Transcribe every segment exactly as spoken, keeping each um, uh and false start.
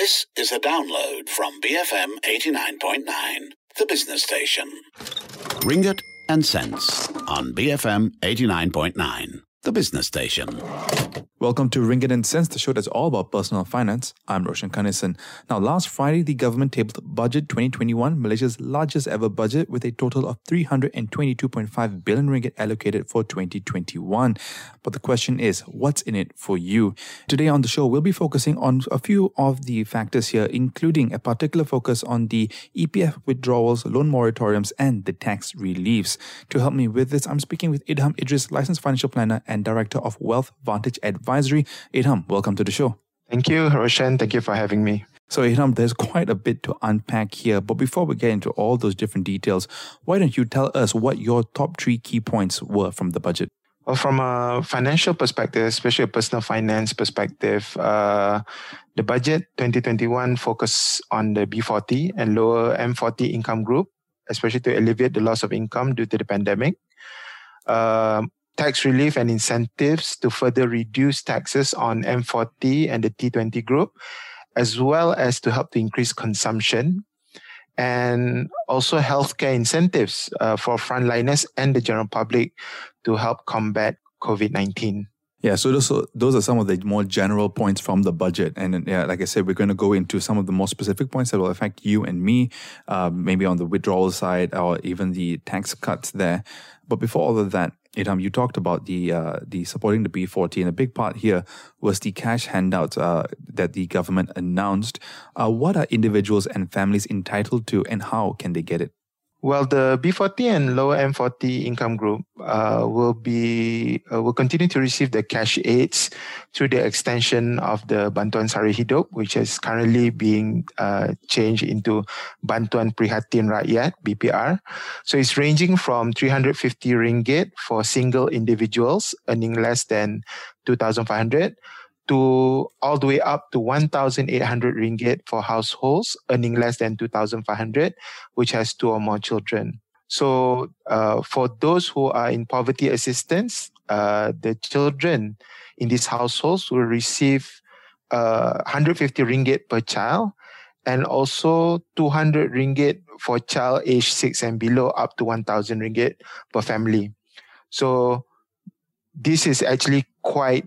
This is a download from B F M eighty-nine point nine, the business station. Ringgit and Cents on B F M eighty-nine point nine, the business station. Welcome to Ringgit and Cents, the show that's all about personal finance. I'm Roshan Kanesan. Now, last Friday, the government tabled Budget twenty twenty-one, Malaysia's largest ever budget, with a total of three hundred twenty-two point five billion ringgit allocated for twenty twenty-one. But the question is, what's in it for you? Today on the show, we'll be focusing on a few of the factors here, including a particular focus on the E P F withdrawals, loan moratoriums, and the tax reliefs. To help me with this, I'm speaking with Idham Idris, licensed financial planner and director of Wealth Vantage Advisory. Idham, welcome to the show. Thank you, Roshan. Thank you for having me. So, Idham, there's quite a bit to unpack here. But before we get into all those different details, why don't you tell us what your top three key points were from the budget? Well, from a financial perspective, especially a personal finance perspective, uh, the budget twenty twenty-one focused on the B forty and lower M forty income group, especially to alleviate the loss of income due to the pandemic. Uh, tax relief and incentives to further reduce taxes on M forty and the T twenty group, as well as to help to increase consumption, and also healthcare incentives uh, for frontliners and the general public to help combat COVID nineteen. Yeah, so those are, those are some of the more general points from the budget. And yeah, like I said, we're going to go into some of the more specific points that will affect you and me, uh, maybe on the withdrawal side or even the tax cuts there. But before all of that, Idham, you talked about the uh, the supporting the B forty, and a big part here was the cash handouts uh, that the government announced. Uh, what are individuals and families entitled to, and how can they get it? Well, the B forty and lower M forty income group uh, will be uh, will continue to receive the cash aids through the extension of the Bantuan Sara Hidup, which is currently being uh, changed into Bantuan Prihatin Rakyat (B P R). So it's ranging from three hundred fifty ringgit for single individuals earning less than two thousand five hundred to all the way up to one thousand eight hundred ringgit for households earning less than two thousand five hundred, which has two or more children. So uh, for those who are in poverty assistance, uh, the children in these households will receive uh, one hundred fifty ringgit per child, and also two hundred ringgit for child age six and below, up to one thousand ringgit per family. So this is actually quite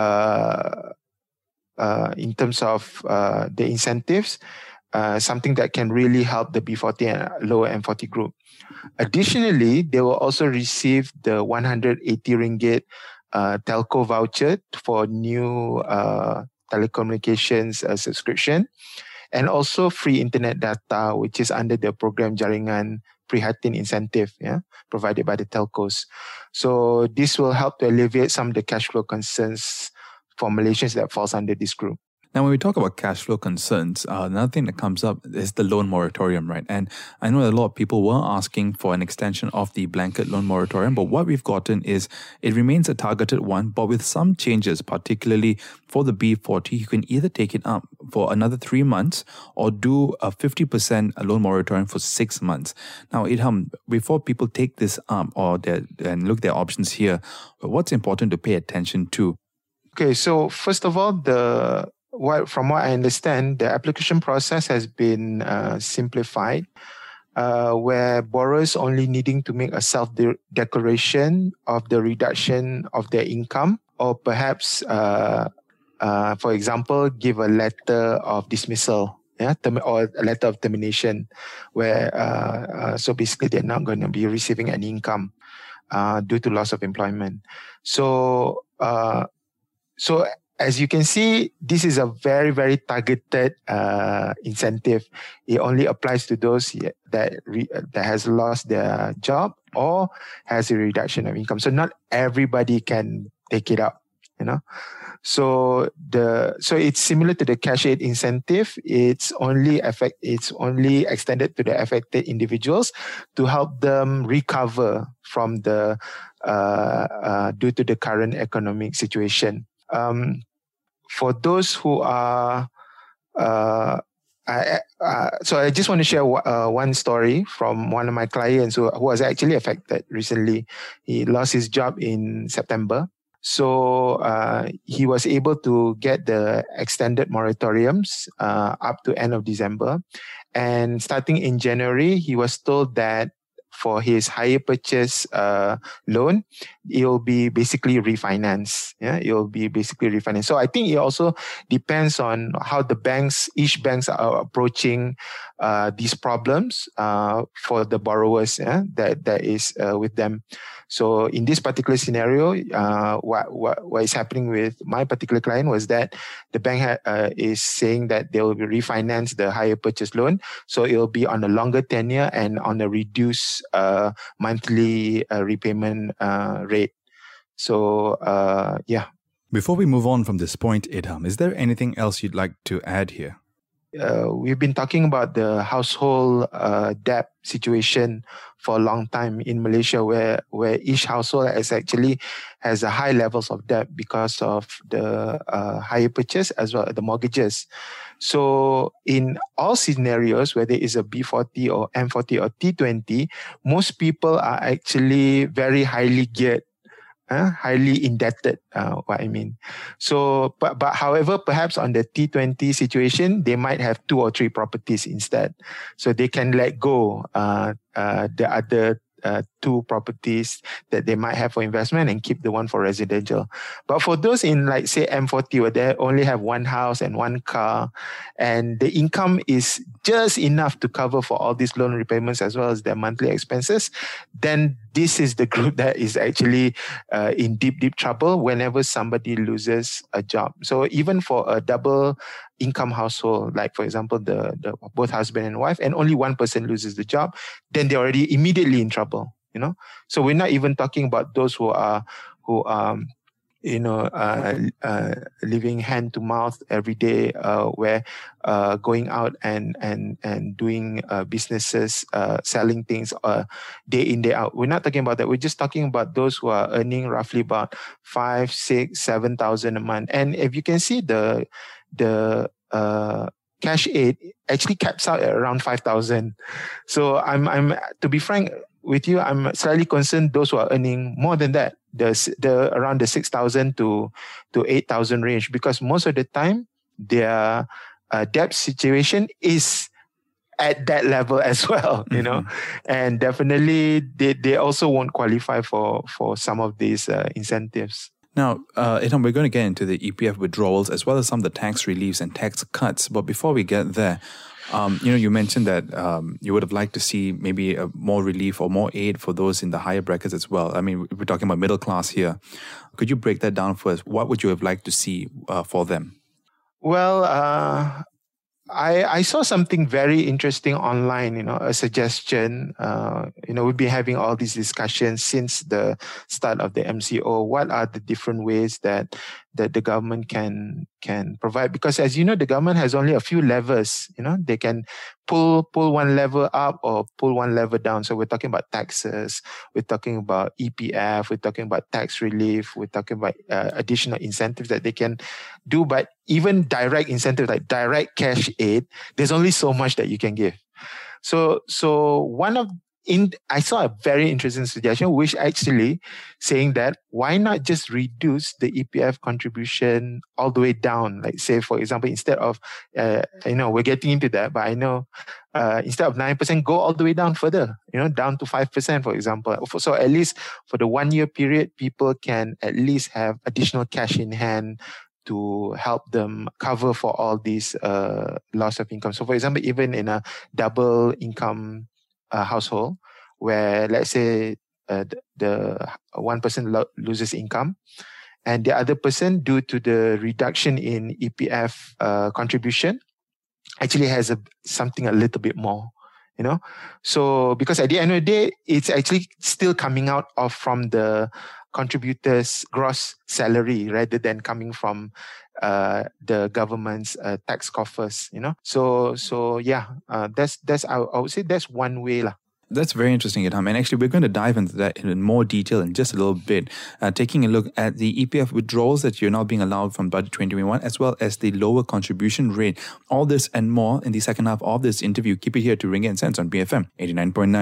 Uh, uh, in terms of uh, the incentives, uh, something that can really help the B forty and lower M forty group. Additionally, they will also receive the one hundred eighty ringgit uh, telco voucher for new uh, telecommunications uh, subscription, and also free internet data, which is under the program Jaringan Prihatin incentive, yeah, provided by the telcos. So this will help to alleviate some of the cash flow concerns for Malaysians that falls under this group. Now, when we talk about cash flow concerns, uh, another thing that comes up is the loan moratorium, right? And I know that a lot of people were asking for an extension of the blanket loan moratorium, but what we've gotten is it remains a targeted one, but with some changes, particularly for the B forty, you can either take it up for another three months or do a fifty percent loan moratorium for six months. Now, Idham, before people take this up or and look at their options here, what's important to pay attention to? Okay, so first of all, the What, from what I understand, the application process has been uh, simplified, uh, where borrowers only needing to make a self-declaration of the reduction of their income, or perhaps, uh, uh, for example, give a letter of dismissal, yeah, term- or a letter of termination, where uh, uh, so basically they're not going to be receiving any income uh, due to loss of employment. So, uh, so. As you can see, this is a very, very targeted uh, incentive. It only applies to those that re- that has lost their job or has a reduction of income. So not everybody can take it up, you know. So the so it's similar to the cash aid incentive. It's only affect it's only extended to the affected individuals to help them recover from the uh, uh, due to the current economic situation. Um, For those who are, uh, I, uh, so I just want to share uh, one story from one of my clients who, who was actually affected recently. He lost his job in September. So uh, he was able to get the extended moratoriums uh, up to end of December. And starting in January, he was told that for his hire purchase uh, loan, it'll be basically refinanced. Yeah, it'll be basically refinanced. So I think it also depends on how the banks, each banks are approaching uh, these problems uh, for the borrowers yeah, that that is uh, with them. So in this particular scenario, uh, what, what what is happening with my particular client was that the bank ha- uh, is saying that they will refinance the hire purchase loan, so it will be on a longer tenure and on a reduced uh, monthly uh, repayment uh, rate. So uh, yeah. Before we move on from this point, Idham, is there anything else you'd like to add here? Uh, we've been talking about the household uh, debt situation for a long time in Malaysia, where where each household is actually has a high levels of debt because of the uh, hire purchase as well as the mortgages. So in all scenarios, whether it's a B forty or M forty or T twenty, most people are actually very highly geared. Uh, highly indebted, uh, what I mean. So, but, but however, perhaps on the T twenty situation, they might have two or three properties instead. So they can let go uh, uh, the other uh, two properties that they might have for investment and keep the one for residential. But for those in like say M forty where they only have one house and one car and the income is just enough to cover for all these loan repayments as well as their monthly expenses, then this is the group that is actually uh, in deep, deep trouble whenever somebody loses a job. So even for a double income household, like for example, the, the both husband and wife, and only one person loses the job, then they're already immediately in trouble. You know, so we're not even talking about those who are who um you know uh, uh living hand to mouth every day, uh where uh going out and and and doing uh, businesses, uh selling things uh day in day out. We're not talking about that. We're just talking about those who are earning roughly about five, six, seven thousand a month. And if you can see the the uh cash aid actually caps out at around five thousand. So I'm I'm to be frank with you, I'm slightly concerned those who are earning more than that, the the around the six thousand to to eight thousand range, because most of the time their uh, debt situation is at that level as well, you mm-hmm. know, and definitely they, they also won't qualify for for some of these uh, incentives. Now, uh, Idham, we're going to get into the E P F withdrawals as well as some of the tax reliefs and tax cuts. But before we get there, Um, you know, you mentioned that um, you would have liked to see maybe a more relief or more aid for those in the higher brackets as well. I mean, we're talking about middle class here. Could you break that down for us? What would you have liked to see uh, for them? Well, uh, I I saw something very interesting online, you know, a suggestion. Uh, you know, we've been having all these discussions since the start of the M C O. What are the different ways that that the government can can provide? Because as you know, the government has only a few levers. You know, they can pull pull one lever up or pull one lever down. So we're talking about taxes, we're talking about E P F, we're talking about tax relief, we're talking about uh, additional incentives that they can do. But even direct incentives like direct cash aid, there's only so much that you can give. So so one of In, I saw a very interesting suggestion, which actually saying that why not just reduce the E P F contribution all the way down? Like say, for example, instead of, uh, you know, we're getting into that, but I know uh, instead of nine percent, go all the way down further, you know, down to five percent, for example. So at least for the one year period, people can at least have additional cash in hand to help them cover for all these uh, loss of income. So for example, even in a double income Uh, household where let's say uh, the, the one person lo- loses income and the other person, due to the reduction in E P F uh, contribution, actually has a something a little bit more, you know. So because at the end of the day, it's actually still coming out of from the contributor's gross salary rather than coming from uh, the government's uh, tax coffers, you know. So, so yeah, uh, that's that's I, I would say that's one way lah. That's very interesting, Idham. And actually, we're going to dive into that in more detail in just a little bit, uh, taking a look at the E P F withdrawals that you're now being allowed from Budget twenty twenty-one, as well as the lower contribution rate. All this and more in the second half of this interview. Keep it here to Ringgit and Cents on B F M eighty-nine point nine.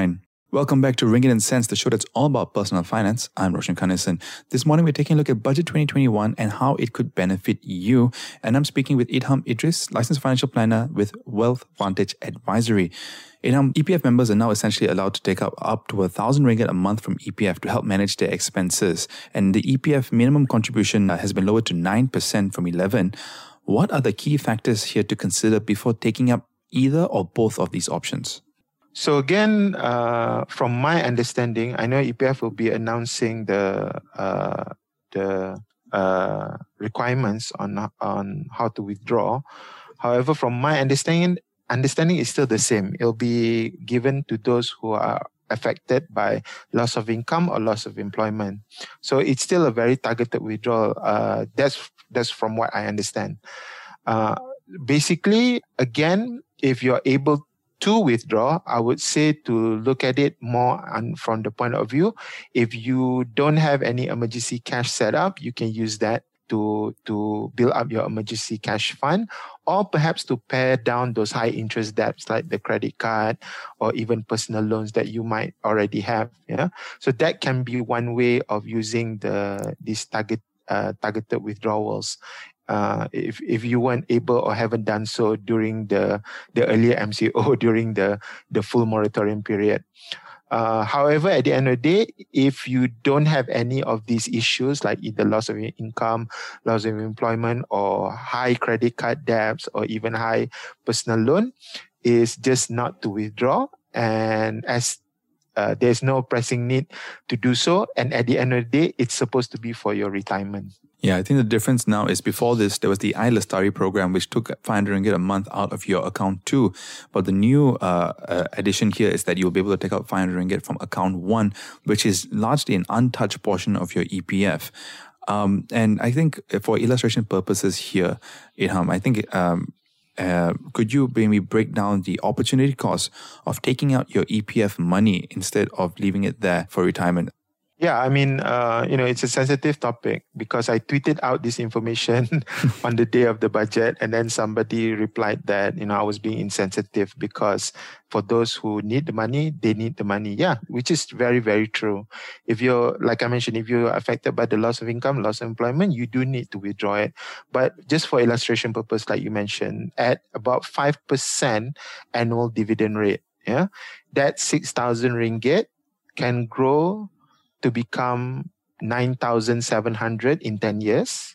Welcome back to Ringgit and Cents, the show that's all about personal finance. I'm Roshan Kanesan. This morning, we're taking a look at Budget twenty twenty-one and how it could benefit you. And I'm speaking with Idham Idris, licensed financial planner with Wealth Vantage Advisory. Idham, E P F members are now essentially allowed to take up up to one thousand ringgit a month from E P F to help manage their expenses. And the E P F minimum contribution has been lowered to nine percent from eleven percent. What are the key factors here to consider before taking up either or both of these options? So again, uh, from my understanding, I know E P F will be announcing the uh, the uh, requirements on on how to withdraw. However, from my understanding, understanding is still the same. It'll be given to those who are affected by loss of income or loss of employment. So it's still a very targeted withdrawal. Uh, that's that's from what I understand. Uh, basically, again, if you're able to withdraw, I would say to look at it more on, from the point of view, if you don't have any emergency cash set up, you can use that to, to build up your emergency cash fund, or perhaps to pare down those high interest debts like the credit card or even personal loans that you might already have. Yeah, so that can be one way of using the these target uh, targeted withdrawals. Uh, if if you weren't able or haven't done so during the the earlier M C O during the the full moratorium period. Uh, however, at the end of the day, if you don't have any of these issues like either loss of income, loss of employment, or high credit card debts, or even high personal loan, is just not to withdraw. And as uh, there's no pressing need to do so, and at the end of the day, it's supposed to be for your retirement. Yeah, I think the difference now is before this, there was the iLestari program, which took five hundred ringgit a month out of your account too. But the new uh, uh, addition here is that you'll be able to take out five hundred ringgit from account one, which is largely an untouched portion of your E P F. Um, and I think for illustration purposes here, Idham, I think um, uh, could you maybe break down the opportunity cost of taking out your E P F money instead of leaving it there for retirement? Yeah, I mean, uh, you know, it's a sensitive topic because I tweeted out this information on the day of the budget, and then somebody replied that, you know, I was being insensitive because for those who need the money, they need the money. Yeah, which is very, very true. If you're, like I mentioned, if you're affected by the loss of income, loss of employment, you do need to withdraw it. But just for illustration purpose, like you mentioned, at about five percent annual dividend rate, yeah, that six thousand ringgit can grow to become nine thousand seven hundred in ten years,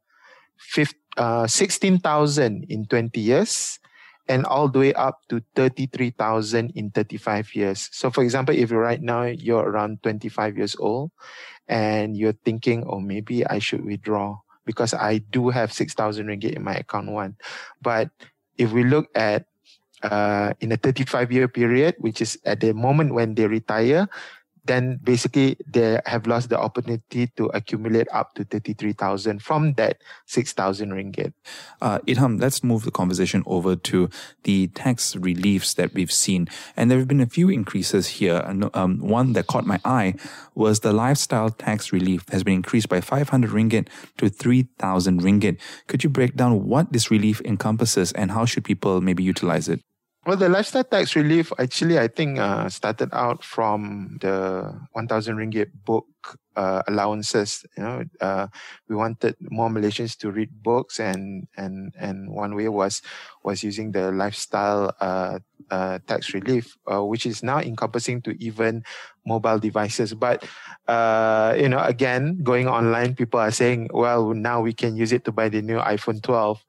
uh, sixteen thousand in twenty years, and all the way up to thirty-three thousand in thirty-five years. So for example, if right now you're around twenty-five years old and you're thinking, oh, maybe I should withdraw because I do have six thousand ringgit in my account one. But if we look at uh, in a thirty-five year period, which is at the moment when they retire, then basically they have lost the opportunity to accumulate up to thirty-three thousand from that six thousand ringgit. Uh, Idham, let's move the conversation over to the tax reliefs that we've seen. And there have been a few increases here. Um, one that caught my eye was the lifestyle tax relief has been increased by five hundred ringgit to three thousand ringgit. Could you break down what this relief encompasses and how should people maybe utilize it? Well, the lifestyle tax relief actually, I think, uh, started out from the one thousand ringgit book uh, allowances. You know, uh, we wanted more Malaysians to read books, and and and one way was was using the lifestyle uh, uh, tax relief, uh, which is now encompassing to even mobile devices. But uh, you know, again, going online, people are saying, well, now we can use it to buy the new iPhone twelve.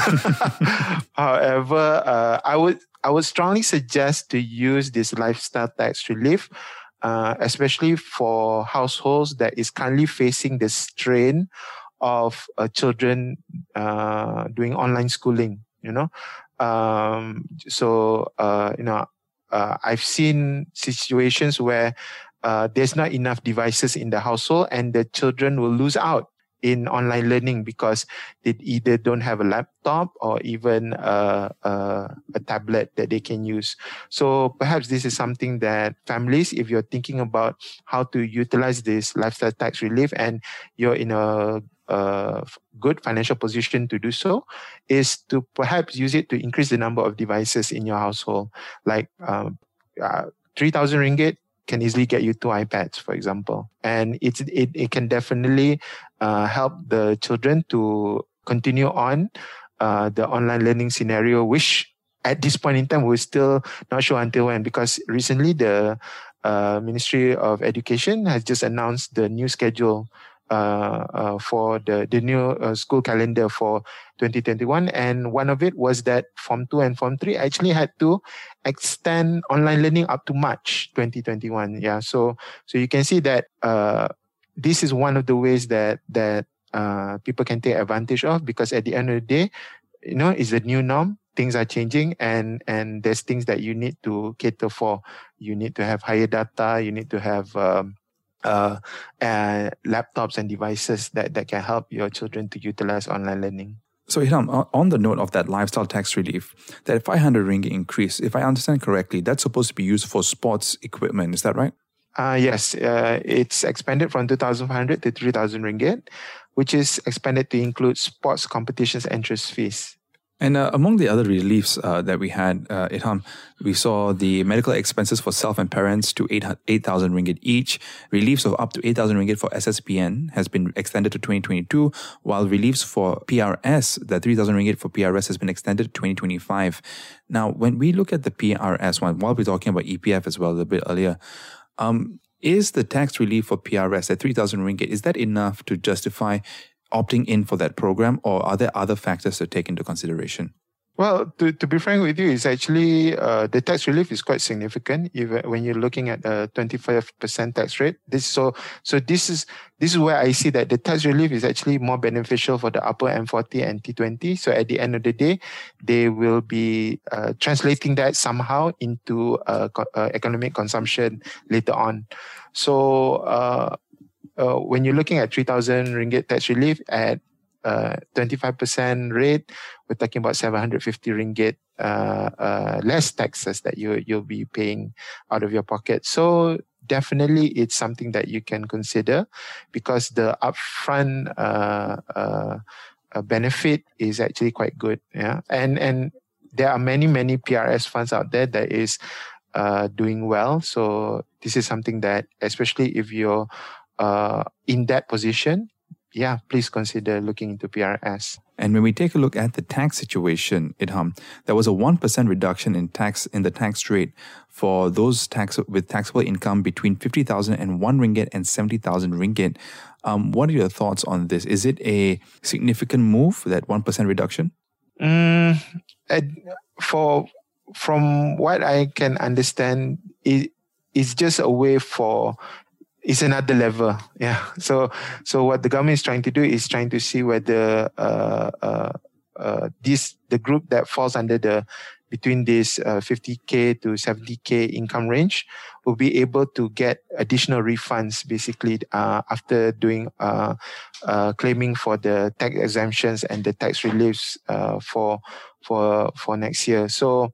However, uh, I would. I would strongly suggest to use this lifestyle tax relief, uh, especially for households that is currently facing the strain of uh, children uh, doing online schooling. You know, um, so uh, you know, uh, I've seen situations where uh, there's not enough devices in the household, and the children will lose out in online learning because they either don't have a laptop or even a, a, a tablet that they can use. So perhaps this is something that families, if you're thinking about how to utilize this lifestyle tax relief and you're in a, a good financial position to do so, is to perhaps use it to increase the number of devices in your household. Like um, uh, three thousand ringgit can easily get you two iPads, for example. And it's, it, it can definitely uh, help the children to continue on uh, the online learning scenario, which at this point in time, we're still not sure until when, because recently the uh, Ministry of Education has just announced the new schedule uh, uh, for the, the new uh, school calendar for twenty twenty-one. And one of it was that Form two and Form three actually had to extend online learning up to March twenty twenty-one. Yeah, so so you can see that uh, this is one of the ways that that uh, people can take advantage of, because at the end of the day, you know, it's the new norm. Things are changing, and and there's things that you need to cater for. You need to have higher data. You need to have um, uh, uh, laptops and devices that, that can help your children to utilize online learning. So, Idham, on the note of that lifestyle tax relief, that five hundred ringgit increase, if I understand correctly, that's supposed to be used for sports equipment. Is that right? Uh, yes, uh, it's expanded from two thousand five hundred to three thousand ringgit, which is expanded to include sports competitions entrance fees. And uh, among the other reliefs uh, that we had, uh, Idham, we saw the medical expenses for self and parents to eight thousand ringgit each. Reliefs of up to eight thousand ringgit for S S B N has been extended to twenty twenty-two, while reliefs for P R S, the three thousand ringgit for P R S has been extended to twenty twenty-five. Now, when we look at the P R S one, while we're talking about E P F as well a little bit earlier, um, is the tax relief for P R S at three thousand ringgit, is that enough to justify opting in for that program, or are there other factors to take into consideration? Well, to, to be frank with you, it's actually uh, the tax relief is quite significant. Even when you're looking at a twenty-five percent tax rate, this so so this is this is where I see that the tax relief is actually more beneficial for the upper M forty and T twenty. So at the end of the day, they will be uh, translating that somehow into uh, co- uh, economic consumption later on. So. Uh, Uh, when you're looking at three thousand ringgit tax relief at uh, twenty-five percent rate, we're talking about seven hundred fifty ringgit uh, uh, less taxes that you, you'll be paying out of your pocket. So definitely it's something that you can consider, because the upfront uh, uh, uh, benefit is actually quite good. Yeah, and and there are many, many P R S funds out there that is uh, doing well. So this is something that, especially if you're Uh, in that position, yeah, please consider looking into P R S. And when we take a look at the tax situation, Idham, there was a one percent reduction in tax in the tax rate for those tax with taxable income between fifty thousand and one ringgit and seventy thousand ringgit. Um, what are your thoughts on this? Is it a significant move, that one percent reduction? Mm, for from what I can understand, it is just a way for It's another level, yeah. So, so what the government is trying to do is trying to see whether uh, uh, uh, this the group that falls under the between this uh, fifty K to seventy K income range will be able to get additional refunds, basically uh, after doing uh, uh, claiming for the tax exemptions and the tax reliefs uh, for for for next year. So,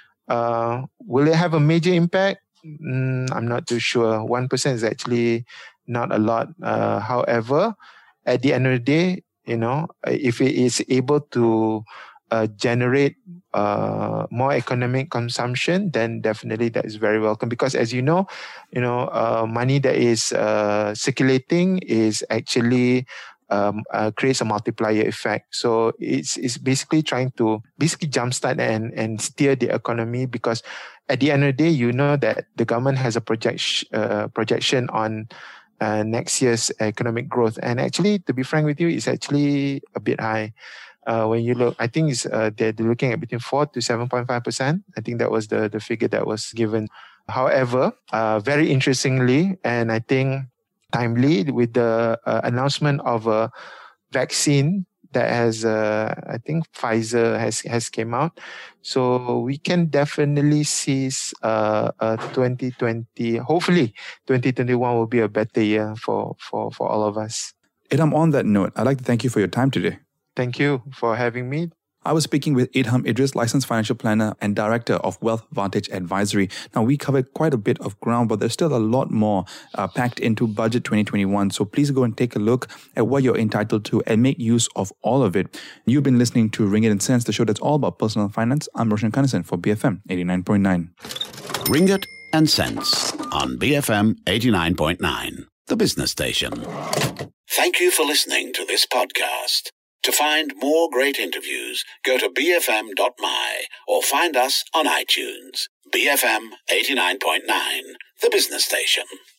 uh, will it have a major impact? Mm, I'm not too sure. one percent is actually not a lot. Uh, however, at the end of the day, you know, if it is able to uh, generate uh, more economic consumption, then definitely that is very welcome. Because as you know, you know, uh, money that is uh, circulating is actually Um, uh, creates a multiplier effect. So it's it's basically trying to basically jumpstart and, and steer the economy, because at the end of the day, you know that the government has a project, uh, projection on uh, next year's economic growth. And actually, to be frank with you, it's actually a bit high. Uh, when you look, I think it's, uh, they're, they're looking at between four to seven point five percent. I think that was the, the figure that was given. However, uh, very interestingly, and I think timely, with the uh, announcement of a vaccine that has, uh, I think Pfizer has has came out, so we can definitely see uh, uh, twenty twenty. Hopefully, twenty twenty-one will be a better year for for for all of us. Idham, on that note, I'd like to thank you for your time today. Thank you for having me. I was speaking with Idham Idris, licensed financial planner and director of Wealth Vantage Advisory. Now, we covered quite a bit of ground, but there's still a lot more uh, packed into Budget twenty twenty-one. So please go and take a look at what you're entitled to and make use of all of it. You've been listening to Ringgit and Cents, the show that's all about personal finance. I'm Roshan Kanesan for B F M eighty-nine point nine. Ringgit and Cents on B F M eighty-nine point nine, the business station. Thank you for listening to this podcast. To find more great interviews, go to b f m dot m y or find us on iTunes. B F M eighty-nine point nine, the business station.